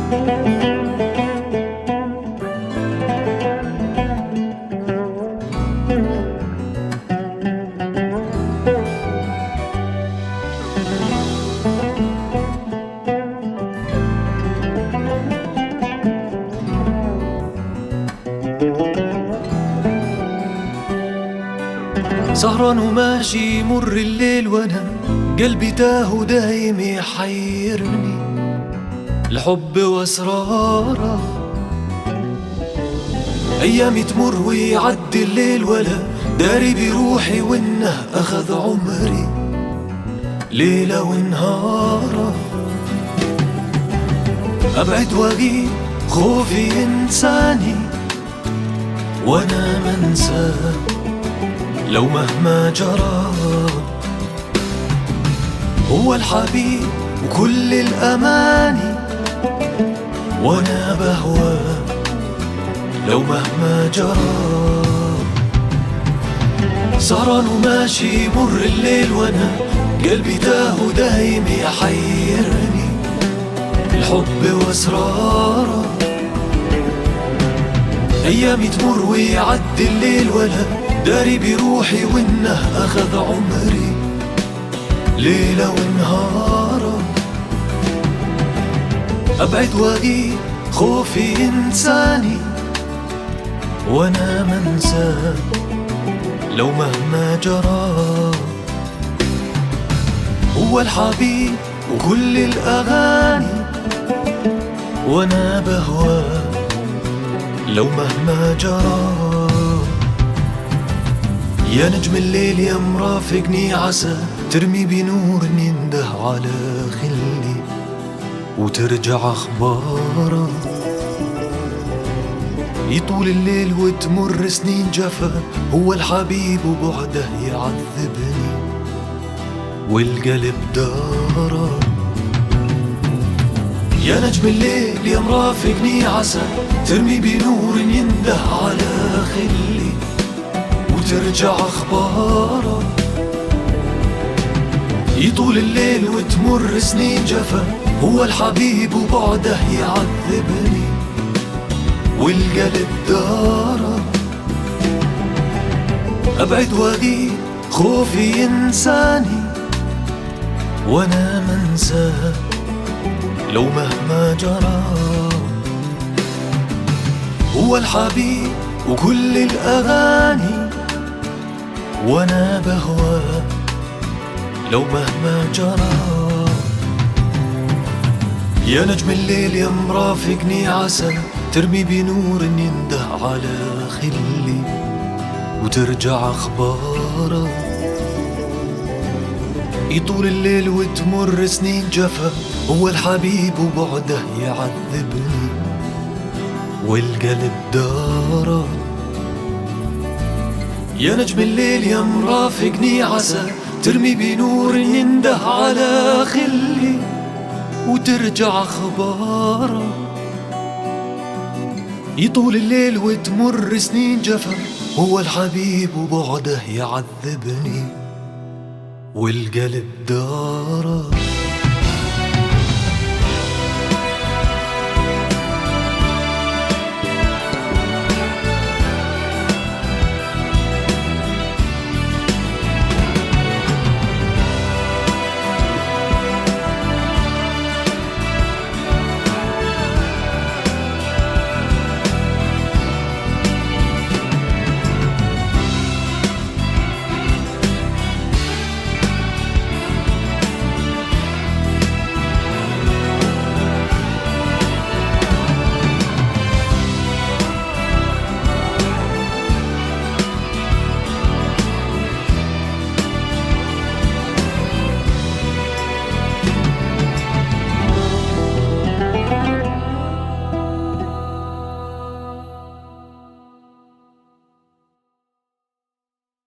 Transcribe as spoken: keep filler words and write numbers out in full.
سهران وماشي مر الليل وانا قلبي تاه ودايم يحيرني الحب واسراره. ايامي تمر ويعدي الليل ولا داري بروحي وانه اخذ عمري ليلة ونهاره. ابعد واغيب خوفي انساني وانا منساه لو مهما جرى. هو الحبيب وكل الأماني وانا بهواه لو مهما جرى. سهران وماشي مر الليل وانا قلبي تاه ودايم يحيرني الحب واسراره. ايامي تمر ويعدي الليل ولا داري بروحي وانه اخذ عمري ليلة ونهاره. ابعد واغيب خوفي انساني وانا منساه لو مهما جرى. هو الحبيب وكل الاغاني وانا بهواه لو مهما جرى. يا نجم الليل يا مرافقني عسى ترمي بنور ينده على خلي وترجع اخباره. يطول الليل وتمر سنين جفا هو الحبيب وبعده يعذبني والقلب داره. يا نجم الليل يا مرافقني عسى ترمي بنور ينده على خلي وترجع اخباره. يطول الليل وتمر سنين جفا هو الحبيب وبعده يعذبني والقلب داره. ابعد واغيب خوفي ينساني وانا منساه لو مهما جرى. هو الحبيب وكل الاغاني وانا بهواه لو مهما جرى. يا نجم الليل يا مرافقني عسى ترمي بنور ينده على خلي وترجع اخباره. يطول الليل وتمر سنين جفا هو الحبيب وبعده يعذبني والقلب داره. يا نجم الليل يا مرافقني عسى ترمي بنور ينده على خلي وترجع اخباره. يطول الليل وتمر سنين جفا هو الحبيب وبعده يعذبني والقلب داره.